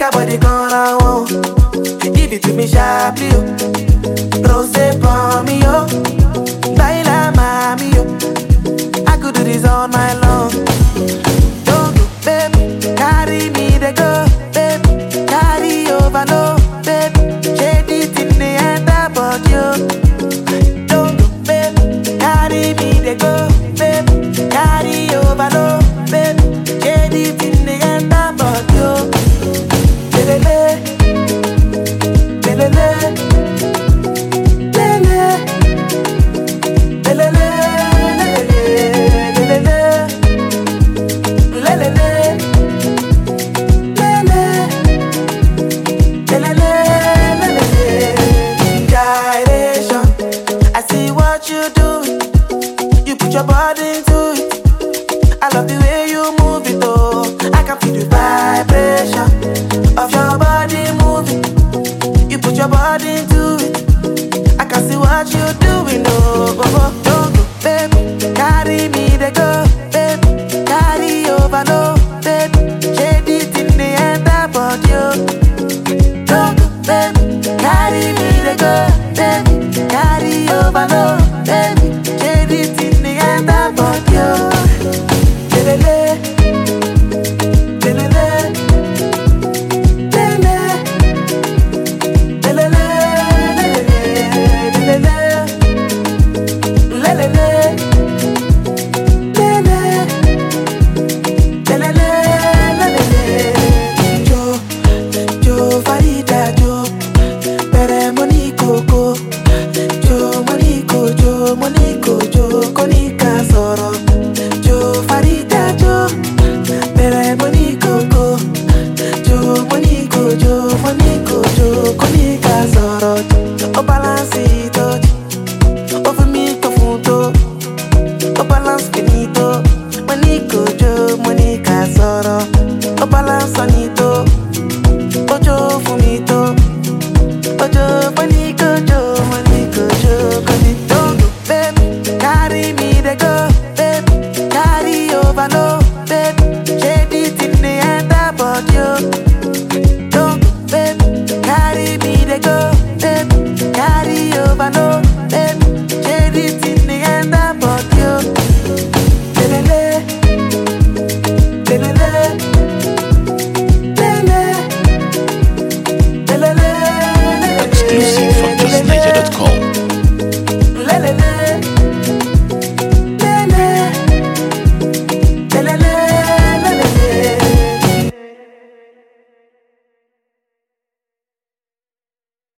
Make a body gonna want. Give it to me sharply, yo. Rose for me, yo. Baila mami, yo. I could do this all night long. Don't go, baby. Carry me, they go, baby. Carry over, no, baby. Shade it in the end about you. Don't go, baby. Carry me, they go, baby. Carry over, no, baby. Shade it in the end about you. Lelele, lelele, lelele, lelele, lelele, lelele, lelele. Gyration, I see what you do. You put your body into it. I love the way you move it, oh. I can feel the vibration of your body moving. You put your body into it. I can see what you're doing, oh, oh, oh. Don't go, baby. Carry me, they go, baby. Carry over, no, baby. Shade it in the end about you. Don't go, baby. Carry me, they go, baby. Carry over, no, baby. Shade it in the end about you. Lelele, lelele, lelele, lelele, lelele, lelele, lelele. Jo, Jo Farida, Jo, Pere Monico, Jo Monico, Jo Monico, Jo Konika Soro. Jo Farida, Jo, Pere Monico, Jo Monico, Jo Monico, Jo Konika Soro. O balance it, o for me confundo, o balance finito. Monico, Jo Monica Soro. O balance onito, o Jo fumito. Ojo, Monico, Jo, Monico, Jo, Konito, baby. Carry me, they go, baby. Carry over, no, baby. Shade it in the end about you.